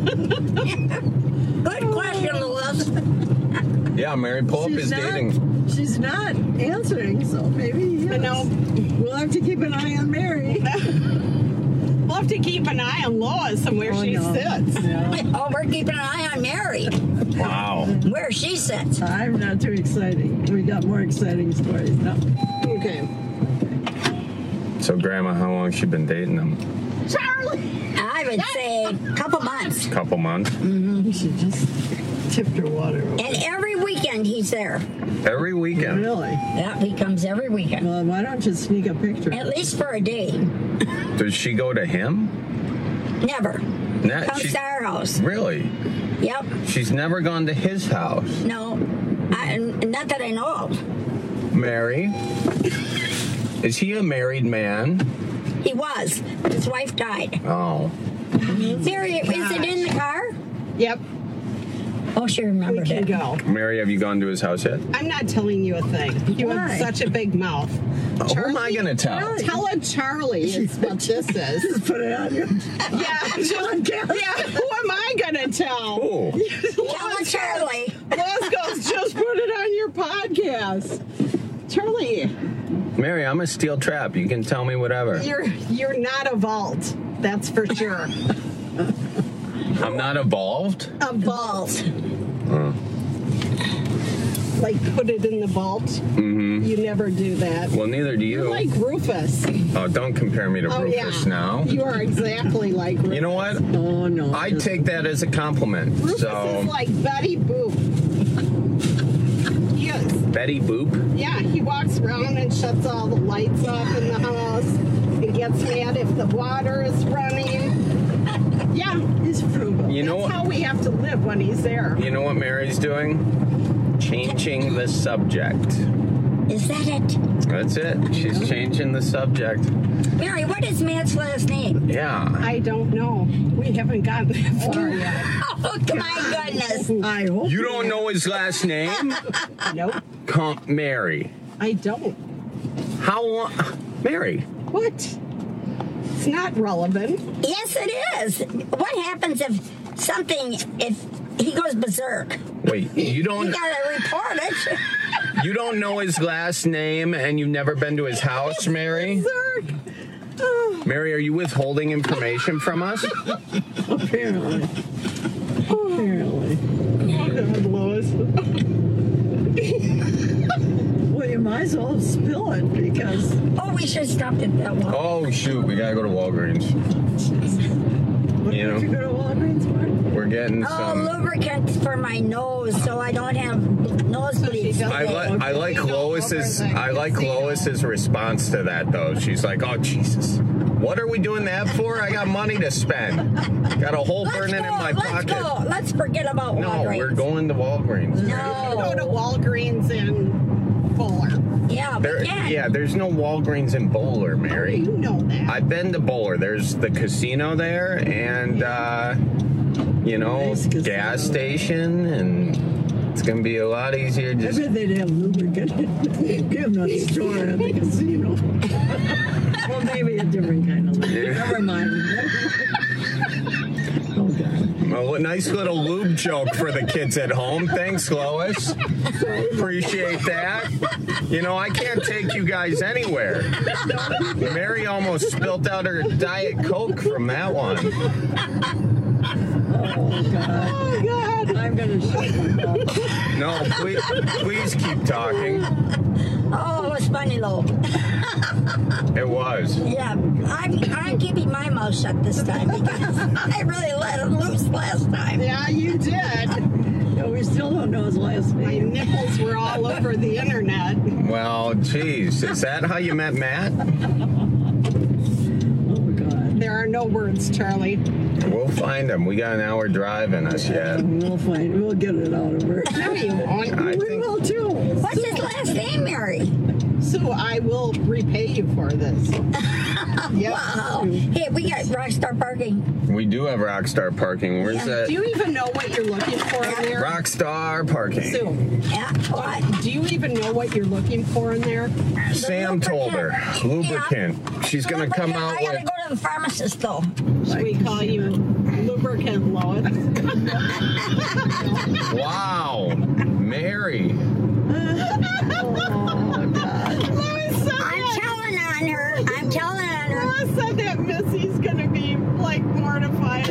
Good question, Louis. Yeah, Mary, pull up his dating. She's not answering, so maybe I know. We'll have to keep an eye on Mary. We'll have to keep an eye on Lois and where she sits. Oh, we're keeping an eye on Mary. Wow. Where she sits. I'm not too exciting. We got more exciting stories now. Okay. So, Grandma, how long has she been dating him? Charlie! I would say a couple months. Couple months. Mm-hmm. She just tipped her water over. And every weekend he's there. Every weekend? Really? Yeah, he comes every weekend. Well, why don't you sneak a picture? At least for a day. Does she go to him? Never. Comes she's- to our house. Really? Yep. She's never gone to his house. No. Not that I know of. Mary? Is he a married man? He was. His wife died. Oh. Mary, is it in the car? Yep. Oh, she remembered it. Go. Mary, have you gone to his house yet? I'm not telling you a thing. You have such a big mouth. Who am I going to tell? Tell a Charlie is what this is. Just put it on your Yeah, who am I gonna tell? Who? Tell a Charlie. Lois goes, just put it on your podcast. Charlie, Mary, I'm a steel trap. You can tell me whatever. you're not a vault. That's for sure. I'm not evolved? A vault. Oh. Like put it in the vault. Mm-hmm. You never do that. Well, neither do you. You're like Rufus. Oh, don't compare me to Rufus now. You are exactly like Rufus. You know what? Oh, no. I take that as a compliment. Rufus so is like Betty Boop. He is. Betty Boop? Yeah, he walks around and shuts all the lights off in the house and gets mad if the water is running. Yeah, he's frugal. You know That's how we have to live when he's there. You know what Mary's doing? Changing the subject. Is that it? That's it. She's changing the subject. Mary, what is Matt's last name? Yeah. I don't know. We haven't gotten that far yet. Oh, my goodness. I hope You don't know his last name? Nope. Mary. I don't. How long? Mary. What? It's not relevant. Yes, it is. What happens if he goes berserk? Wait, you don't. You gotta report it. You don't know his last name and you've never been to his house, Mary? Mary, are you withholding information from us? Apparently. Apparently. Oh, God, Lois. Well, you might as well spill it because. Oh, we should have stopped at that one. Oh, shoot, we gotta go to Walgreens. What You know. did you go to Walgreens for? We're getting Oh, some. lubricant for my nose, so I don't have nosebleeds. I like Lois's response to that though. She's like, "Oh Jesus, what are we doing that for? I got money to spend. Got a hole burning in my pocket." Let's go. Let's forget about No, Walgreens. we're going to Walgreens. No. Go to Walgreens in Bowler. Yeah, There's no Walgreens in Bowler, Mary. You know that. I've been to Bowler. There's the casino there, and gas station, and it's gonna be a lot easier. I bet they'd have lubricant. Give them a store at the casino. Well, maybe a different kind of lubricant. Never mind. Oh, God. A nice little lube joke for the kids at home. Thanks, Lois. Appreciate that. You know, I can't take you guys anywhere. Mary almost spilt out her Diet Coke from that one. Oh, God. Oh, God. I'm going to shut my mouth. No, please keep talking. Oh, it was funny, though. It was. Yeah, I'm keeping my mouth shut this time because I really let it loose last time. Yeah, you did. No, we still don't know his last name. My nipples were all over the internet. Well, geez, is that how you met Matt? Oh, God. There are are no words, Charlie. We'll find him. We got an hour drive in us yet. We'll get it out of her. No, you won't. We will too. What's his last name, Mary? Sue, I will repay you for this. Yep. Wow. Hey, we got Rockstar Parking. We do have Rockstar Parking. Where's that? Do you even know what you're looking for in there? Rockstar Parking. Sue. Yeah, what? Do you even know what you're looking for in there? Sam told her. Lubricant. She's going to come out I gotta with... go to the pharmacist, though. We call you Lubricant Lois. Wow. Mary. I'm telling on her. Lois said that Missy's going to be, like, mortified.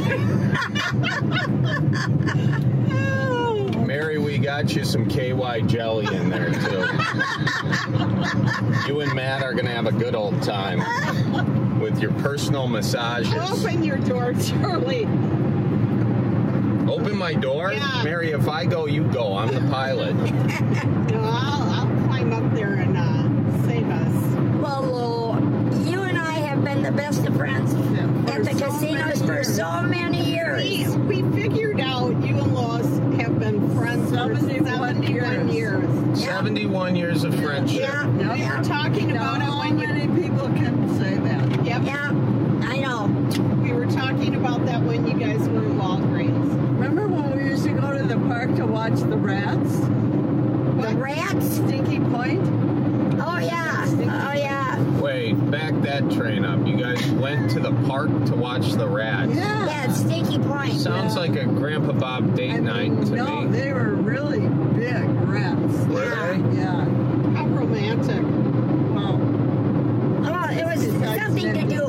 Mary, we got you some KY jelly in there, too. You and Matt are going to have a good old time with your personal massages. Open your door, Charlie. Open my door? Yeah. Mary, if I go, you go. I'm the pilot. No, I'll climb up there and save us. Well, you and I have been the best of friends at the casinos for so many years. We figured out you and Lois have been friends for 71 years. 71 years of friendship. Yeah. We were talking about it when many people can say that. Yep. Yeah, I know. We were talking about that when you guys were in Walgreens. Remember when we used to go to the park to watch the rats? The rats? Stinky Point? Oh, yeah. Oh, yeah. Wait, back that train up. You guys went to the park to watch the rats. Yeah, it's Stinky Point. Sounds like a Grandpa Bob date night to No, me. they were really big rats. Were they? Yeah. How romantic. Wow. Oh, it was something to do.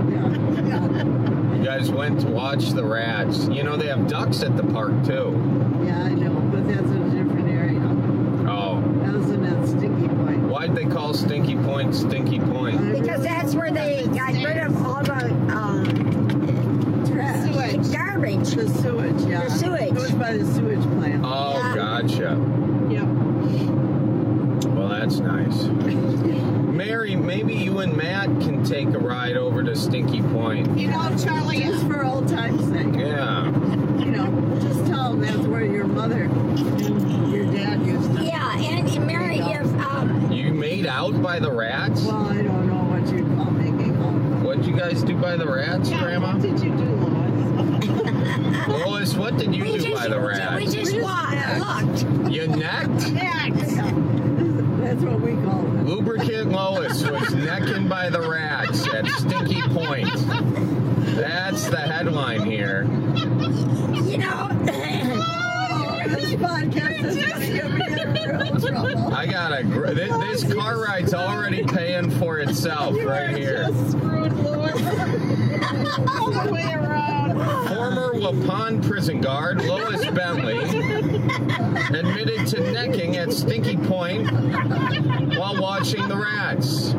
You guys went to watch the rats. You know, they have ducks at the park, too. Yeah, I know, but that's in a different area. Oh. That was in that Stinky Point. Why'd they call Stinky Point Stinky Point? Because that's where they got rid of all the trash. Sewage. Garbage. The sewage, yeah. The sewage. It was by the sewage plant. Oh, Yeah. gotcha. Yep. Well, that's nice. Mary, maybe you and Matt can take a ride over to Stinky Point. You know, Charlie, Just for old time's sake. Yeah. You know, just tell them that's where your mother and your dad used to. Yeah, and Mary, if You made out by the rats? Well, I don't know what you'd call making out. What'd you guys do by the rats, Grandma? what did you do, Lois? Lois, what did you do by the rats? we just looked. You necked? That's what we call it. Lubricant Lois was necking by the rats at Stinky Point. That's the headline here. You know, This podcast is going to get me in real trouble. I got this car ride's already paying for itself right here. Screwed Lois. All the way around. Former Waupun prison guard Lois Bentley admitted to necking at Stinky Point while watching the rats.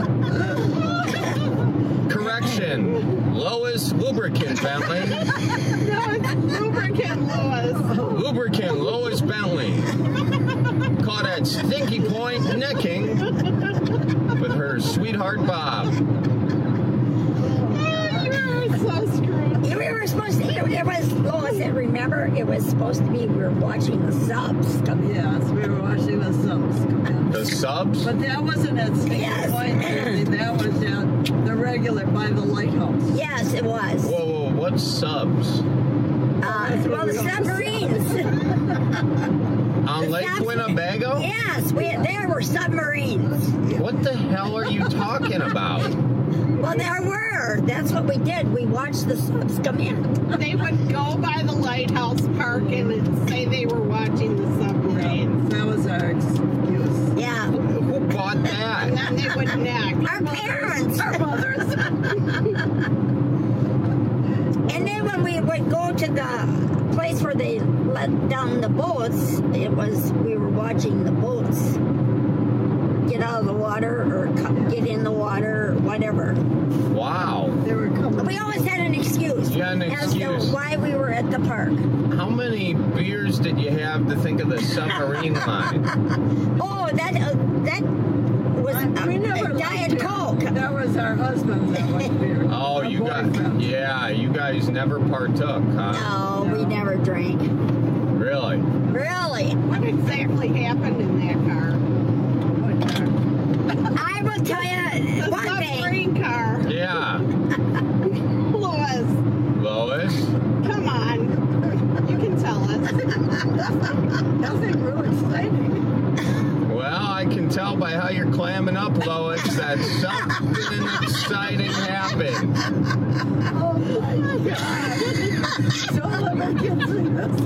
Correction, Lois Lubricant Bentley. No, it's Lubricant Lois. Lubricant Lois Bentley caught at Stinky Point necking with her sweetheart Bob. So screwed. we were supposed to, it was Lois that remember, it was supposed to be we were watching the subs come in. Yes, we were watching the subs come in. The subs? But that wasn't at Stinky Point, Andy. That was at the regular, by the lighthouse. Yes, it was. Whoa, what subs? Well, the submarines. On Lake Winnebago? Yes, there were submarines. What the hell are you talking about? Well, there were. That's what we did. We watched the subs come in. They would go by the lighthouse park and say they were watching the submarines. That was our excuse. Yeah. Who bought that? And then they would neck. Our parents. Our mothers. And then when we would go to the place where they let down the boats, we were watching the boats get out of the water or get in the water or whatever. Wow. They were coming. We always had an excuse as to why we were at the park. How many beers did you have to think of the submarine line? Oh, that was we never a Diet Coke. That was our husbands that went beer. Oh, you guys Yeah, you guys never partook, huh? No, we never drank. Really? Really? What exactly happened in that car? I will tell you one thing. The submarine car. Yeah. Lois, come on. You can tell us. Nothing real exciting. Well, I can tell by how you're clamming up, Lois, that something exciting happened. Oh my God. Don't let my kids see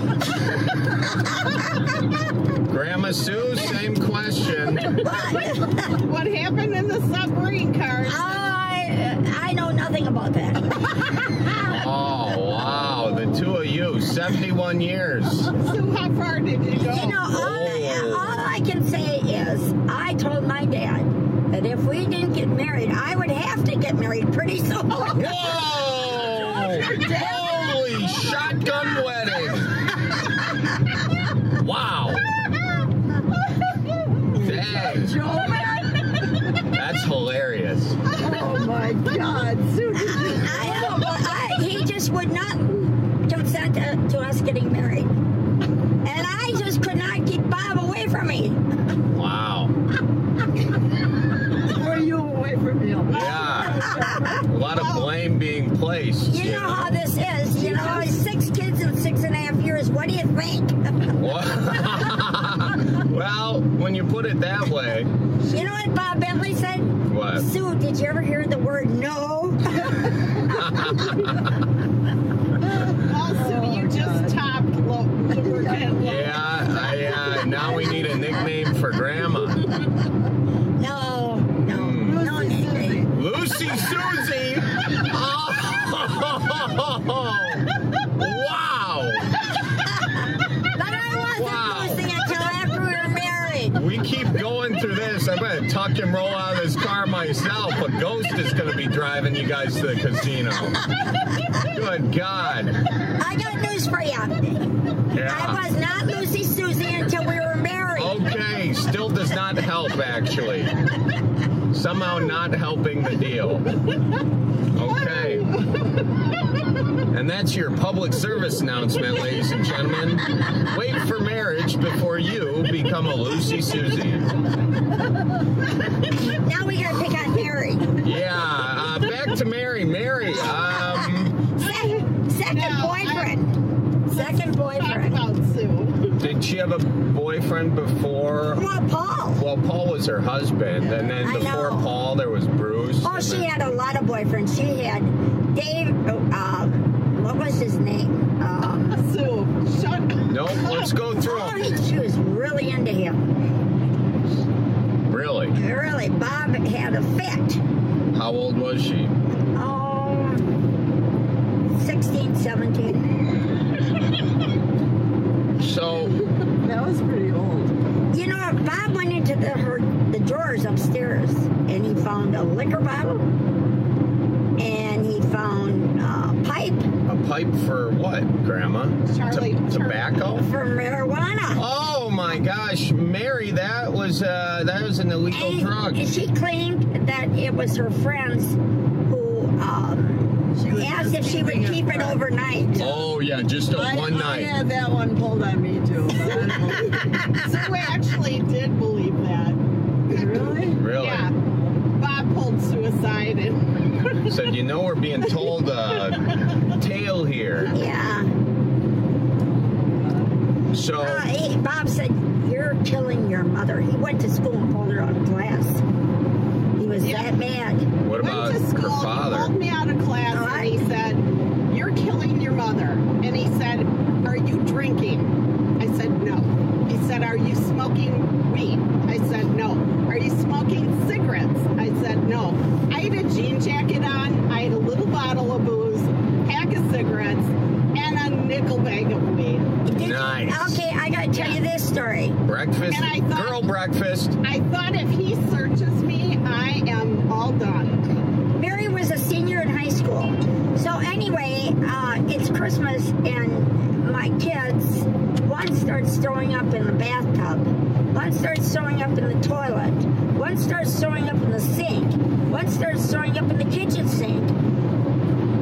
this. Grandma Sue, same question. What happened in the submarine car? I know nothing about that. Oh, wow. The two of you, 71 years. So how far did you go? You know, all I can say is I told my dad that if we didn't get married, I would have to get married pretty soon. Whoa! Holy shotgun wedding! Wow. Dang. That's hilarious. Oh my God, Sue! He just would not consent to us getting married, and I just could not keep Bob away from me. Wow. Were you away from him? Yeah. A lot of blame being placed. You know how this is. You know, 6 kids in 6.5 years. What do you think? Well, when you put it that way. You know what Bob Bentley said? What? Sue, did you ever hear the word no? Also, you just topped Yeah, now we need a nickname for Grandma. No nickname. Lucy Susie! Oh, wow! But I wasn't Lucy until after we were married. We keep going through this. I'm going to tuck and roll out of this car myself. A ghost is going to be driving you guys to the casino. Good God. I got news for you. Yeah. I was not Lucy Susie until we were married. Okay, still does not help, actually. Somehow not helping the deal. Okay. And that's your public service announcement, ladies and gentlemen. Wait for marriage before you become a Lucy Susie. Now we gotta pick on Mary. Yeah, back to Mary. Mary, second boyfriend. Second boyfriend. About Sue. Did she have a boyfriend before? Well, Paul. Well, Paul was her husband, and then before Paul, there was Bruce. Oh, she had a lot of boyfriends. She had Dave. What was his name? Sue. Shut up. Nope. Let's go through. Oh, she was really into him. Really? Really. Bob had a fit. How old was she? Oh, 16, 17. So that was pretty old. You know, Bob went into the drawers upstairs and he found a liquor bottle and he found a pipe. A pipe for what, Grandma? Tobacco? For marijuana. Oh my gosh, Mary, that was an illegal drug. And she claimed that it was her friends who asked if she would keep it overnight. Oh yeah, just one night. I had that one pulled on me too. Sue actually did believe that. Really? Really? Yeah. Bob pulled suicide and said, you know, we're being told a tale here. Yeah. So Bob said, "You're killing your mother." He went to school and pulled her out of class. He was that mad. What about went to school, her father? He pulled me out of class and he said, "You're killing your mother." And he said, "Are you drinking?" I said, "No." He said, "Are you smoking weed?" I said, "No." "Are you smoking cigarettes?" I said, "No." I had a jean jacket on, I had a little bottle of booze, pack of cigarettes, and a nickel bag of weed. Nice. Okay, I gotta tell you this story. Breakfast, And I thought- girl breakfast. I thought if he searches me, I am all done. Mary was a senior in high school. So anyway, it's Christmas and my kids, one starts throwing up in the bathtub, one starts throwing up in the toilet, one starts throwing up in the sink, one starts throwing up in the kitchen sink.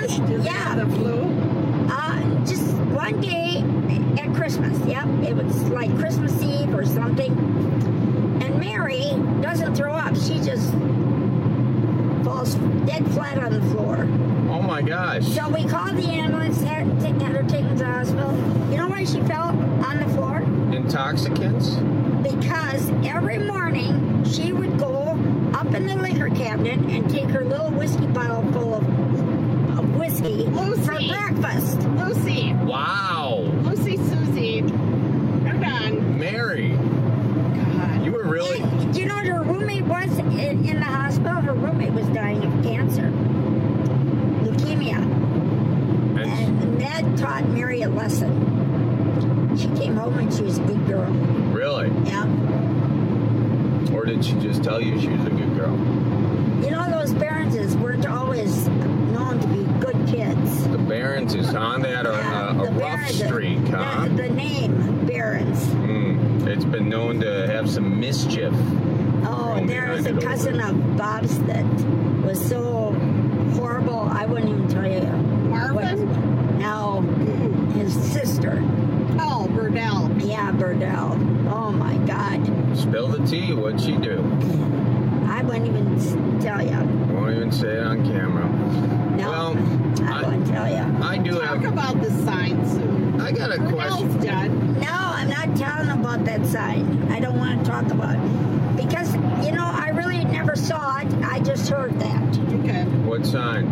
was? Yeah. The flu? Just one day at Christmas. Yep. It was like Christmas Eve or something. And Mary doesn't throw up. She just falls dead flat on the floor. Oh my gosh. So we called the ambulance, had her taken to the hospital. You know why she fell on the floor? Intoxicants? Because every morning she would go up in the liquor cabinet and take her little whiskey bottle full of whiskey for breakfast. Lucy. Wow. Lucy Susie. They're done. Mary. God. You were really... And, you know what her roommate was in the hospital? Her roommate was dying of cancer. Leukemia. And that taught Mary a lesson. She came home and she was a good girl. Really? Yeah. Or did she just tell you she was a good girl? You know, those Berenses weren't always known to be good kids. The Berenses, huh? They had a rough streak, huh? The name Berens. It's been known to have some mischief. Oh, there was a cousin of Bob's that was so horrible, I wouldn't even tell you. Marvin? No, his sister. Oh, Burdell. Yeah, Burdell. Oh, my God. Spill the tea. What'd she do? I wouldn't even tell you. Won't even say it on camera. No, well, I wouldn't tell you. I do Talk about the sign soon. I got a question. No, I'm not telling about that sign. I don't want to talk about it. Because, you know, I really never saw it. I just heard that. Okay. What sign?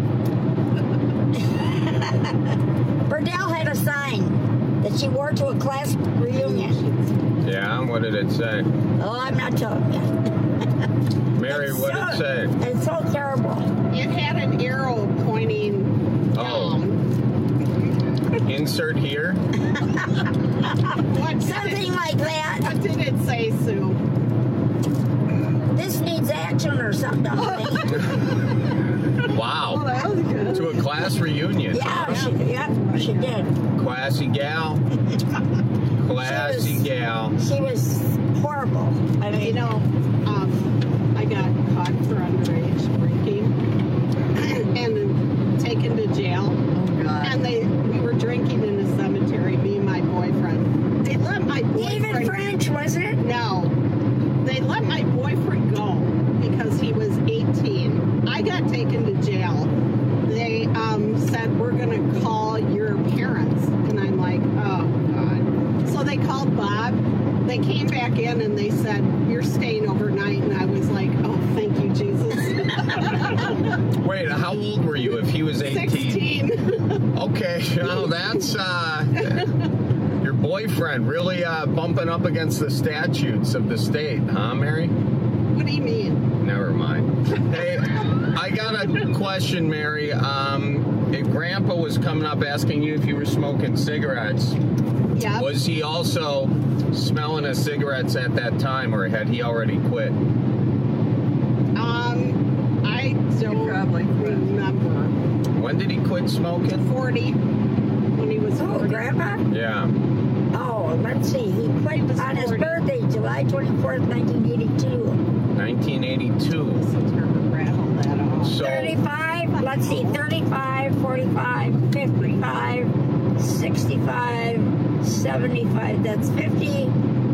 Burdell had a sign that she wore to a class reunion. Yeah, what did it say? Oh, I'm not telling you. Mary, what did it say? It's so terrible. It had an arrow pointing down. Insert here? Something like that. What did it say, Sue? This needs action or something. Wow. To a class reunion. Yeah, she did. Classy gal. Classy gal. She was horrible. I mean, you know, I got caught for underage drinking and taken to jail. Oh, God. And we were drinking in the cemetery, me and my boyfriend. They let my boyfriend... David French, was it? No. They let my boyfriend go because he was 18. I got taken to jail. They said, we're going to call your parents. And I'm like, oh, God. So they called Bob. They came back in and they said, you're staying overnight. And I was like, oh, thank you, Jesus. Wait, how old were you if he was 18? 16. Okay, well, that's your boyfriend really bumping up against the statutes of the state, huh, Mary? What do you mean? Never mind. Hey, I got a question, Mary. If Grandpa was coming up asking you if you were smoking cigarettes, yeah. Was he also smelling his cigarettes at that time, or had he already quit? I don't remember. When did he quit smoking? 40. When he was 40. Oh, Grandpa? Yeah. Oh, let's see. He quit on his birthday, July 24th, 1982. 1982. So 35, let's see, 35, 45, 55, 65, 75, that's 58.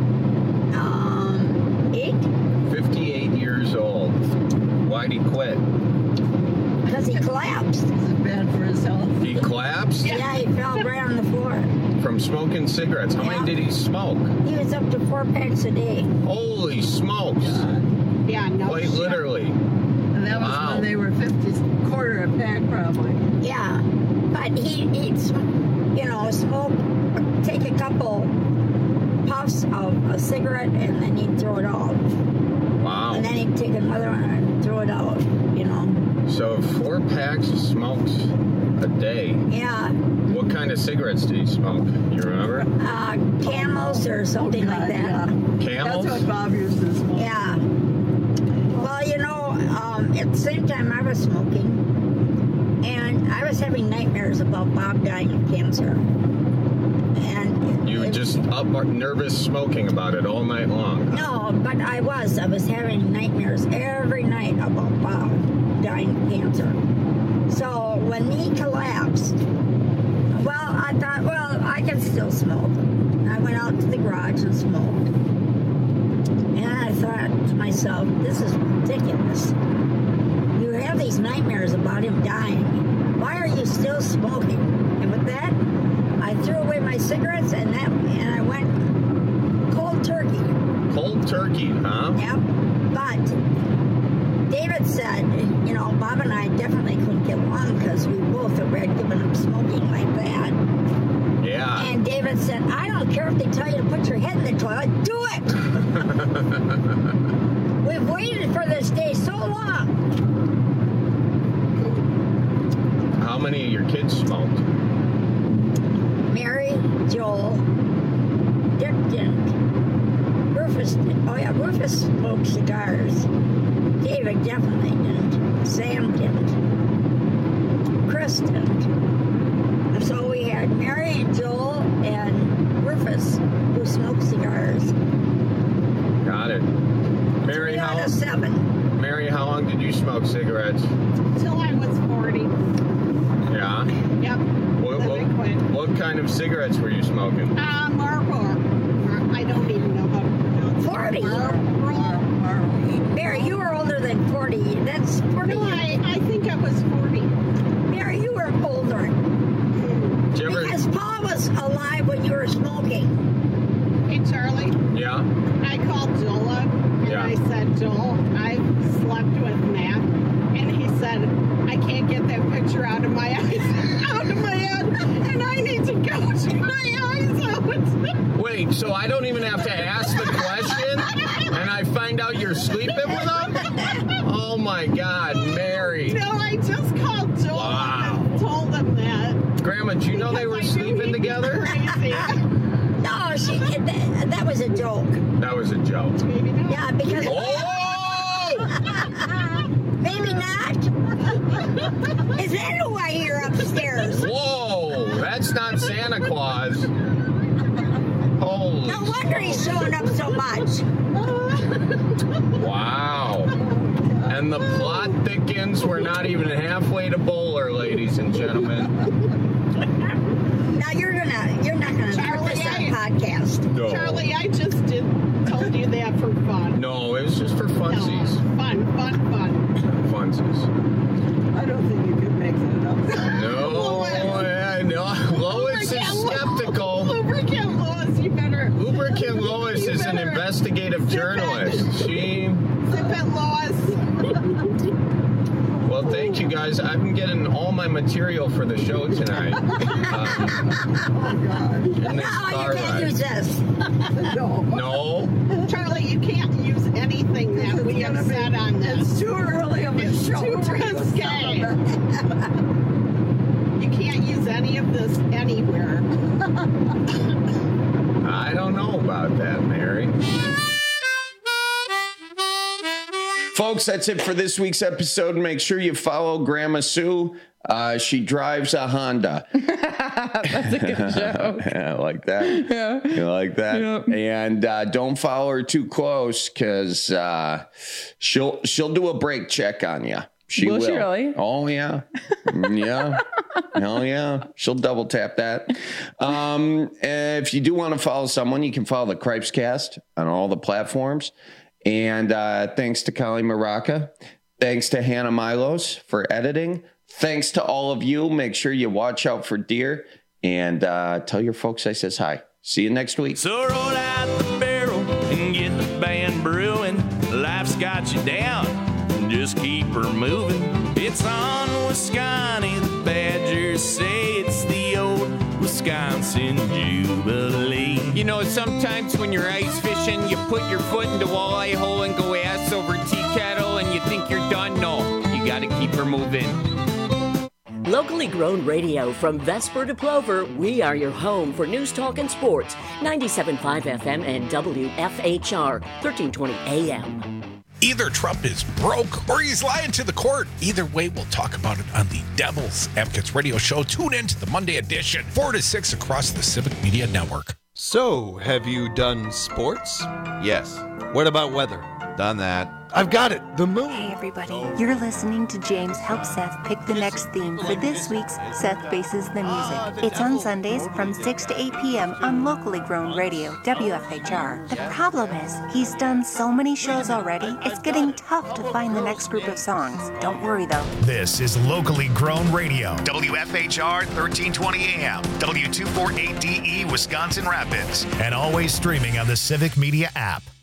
58 years old. Why'd he quit? Because he collapsed. Is it bad for his health? He collapsed? Yeah, he fell right on the floor. From smoking cigarettes. How many did he smoke? He was up to 4 packs a day. Holy smokes. Yeah, no Quite shit. literally. And that was when they were 50, quarter a pack probably. Yeah, but he'd you know, smoke, take a couple puffs of a cigarette and then he'd throw it out. Wow. And then he'd take another one and throw it out, you know. So 4 packs of smokes a day. Yeah. What kind of cigarettes did he smoke? You remember? Camels or something like that. Yeah. Camels? That's what Bob used to smoke. Yeah. Well, you know, at the same time I was smoking, and I was having nightmares about Bob dying of cancer. And You were just up nervous smoking about it all night long. no, but I was having nightmares every night about Bob dying of cancer. So when he collapsed, well, I thought, well, I can still smoke. I went out to the garage and smoked. And I thought to myself, this is ridiculous. You have these nightmares about him dying. Why are you still smoking? And with that, I threw away my cigarettes and I went cold turkey. Cold turkey, huh? Yep. But David said, you know, Bob and I definitely couldn't get along because we both had given up smoking like that. Yeah. And David said, I don't care if they tell you to put your head in the toilet, do it! We've waited for this day so long. How many of your kids smoked? Mary, Joel, Dick didn't. Rufus did. Oh yeah, Rufus smoked cigars. David definitely didn't. Sam didn't. Chris didn't. And so we had Mary and Joel and Rufus who smoked cigars. Got it. Mary, 3 out of 7. Mary, how long did you smoke cigarettes? Till I was 40. Yeah. Yep. What kind of cigarettes were you smoking? Marlboro. I don't even know how to pronounce 40. Mary, you were older than 40. That's 40. No, I think I was 40. Mary, you were older. Because Paul was alive when you were smoking. Hey, Charlie. Yeah? I called Joel up and I said, Joel, I slept with Matt. And he said, I can't get that picture out of my eyes, out of my head, and I need to gouge my eyes out. Wait, so I don't even have to ask the question and I find out you're sleeping with them? Oh my God, Mary. No, I just called Joel and told him that. Grandma, do you know they were sleeping together? No, that was a joke. That was a joke. Maybe not. Yeah, because... Oh! Maybe not. Is that who I hear upstairs? Whoa, that's not Santa Claus. Holy. No wonder he's showing up so much. Wow. And the plot thickens. We're not even halfway to Bowler, ladies and gentlemen. Now you're not gonna put this on podcast. No. Charlie, I just told you that for fun. No, it was just for funsies. No, fun. Funsies. I don't think you can make it up. No, Lois is skeptical. Lubricant Lois, you better. Lubricant Lois is an investigative journalist. She. Zip it, Lois. Well, thank you guys. I've been getting all my material for the show tonight. No, you can't use this. No. Charlie, you can't use anything that we have said on this. It's too early of a show. It's too risque. You can't use any of this anywhere. I don't know about that, Mary. Folks, that's it for this week's episode. Make sure you follow Grandma Sue. She drives a Honda. That's a good joke. I like that. Yeah. You like that? Yep. And don't follow her too close because she'll do a brake check on you. Will she really? Oh, yeah. Yeah. Hell yeah. She'll double tap that. If you do want to follow someone, you can follow the Cripes Cast on all the platforms. And thanks to Kali Maraca. Thanks to Hannah Milos for editing. Thanks to all of you. Make sure you watch out for deer. And tell your folks I says hi. See you next week. So roll out the barrel and get the band brewing. Life's got you down. Just keep her moving. It's on Wisconsin. The Badgers say it's the old Wisconsin Jubilee. You know, sometimes when you're ice fishing, you put your foot in the walleye hole and go ass over tea kettle and you think you're done. No, you gotta keep her moving. Locally grown radio from Vesper to Plover, we are your home for news, talk, and sports. 97.5 FM and WFHR, 1320 AM. Either Trump is broke or he's lying to the court. Either way, we'll talk about it on the Devil's Advocates radio show. Tune in to the Monday edition, 4 to 6 across the Civic Media Network. So, have you done sports? Yes. What about weather? Done that. I've got it. The moon. Hey, everybody. You're listening to James help Seth pick the next theme for this week's Seth Faces the Music. It's on Sundays from 6 to 8 p.m. on locally grown radio, WFHR. The problem is, he's done so many shows already, it's getting tough to find the next group of songs. Don't worry, though. This is locally grown radio, WFHR 1320 AM, W248DE, Wisconsin Rapids, and always streaming on the Civic Media app.